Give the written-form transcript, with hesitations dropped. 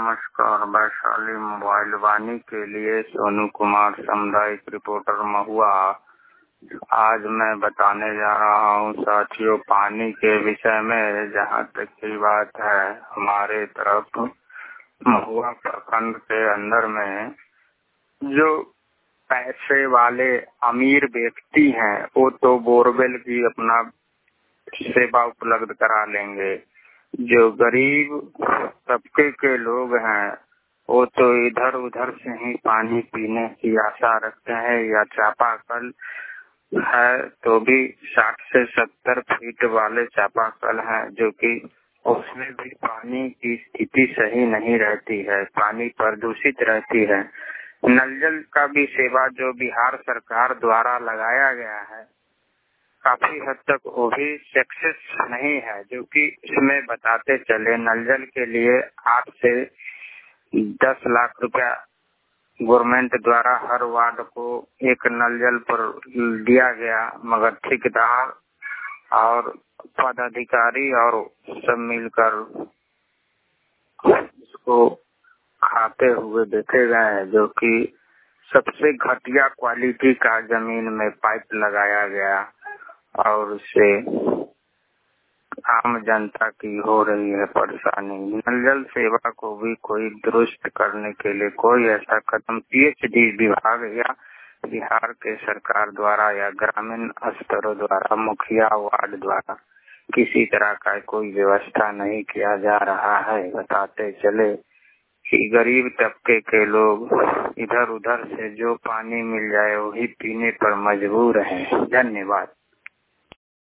नमस्कार। वैशाली मोबाइल वाणी के लिए सोनू कुमार, सामुदायिक रिपोर्टर, महुआ। आज मैं बताने जा रहा हूँ साथियों पानी के विषय में। जहाँ तक की बात है, हमारे तरफ महुआ प्रखंड के अंदर में जो पैसे वाले अमीर व्यक्ति हैं वो तो बोरवेल की अपना सेवा उपलब्ध करा लेंगे। जो गरीब तबके के लोग हैं वो तो इधर उधर से ही पानी पीने की आशा रखते हैं, या चापाकल है तो भी 60 से 70 फीट वाले चापाकल हैं, जो कि उसमें भी पानी की स्थिति सही नहीं रहती है, पानी प्रदूषित रहती है। नल जल का भी सेवा जो बिहार सरकार द्वारा लगाया गया है, काफी हद तक वो भी सक्सेस नहीं है। जो कि इसमें बताते चले, नल जल के लिए 8 से 10 लाख रुपया गवर्नमेंट द्वारा हर वार्ड को एक नल जल पर दिया गया, मगर ठेकेदार और पदाधिकारी और सब मिलकर इसको खाते हुए देखे गए हैं। जो कि सबसे घटिया क्वालिटी का जमीन में पाइप लगाया गया और उससे आम जनता की हो रही है परेशानी। नल जल सेवा को भी कोई दुरुस्त करने के लिए कोई ऐसा कदम पीएचडी विभाग या बिहार के सरकार द्वारा या ग्रामीण स्तरों द्वारा, मुखिया वार्ड द्वारा किसी तरह का कोई व्यवस्था नहीं किया जा रहा है। बताते चले कि गरीब तबके के लोग इधर उधर से जो पानी मिल जाए वही पीने पर मजबूर हैं। धन्यवाद।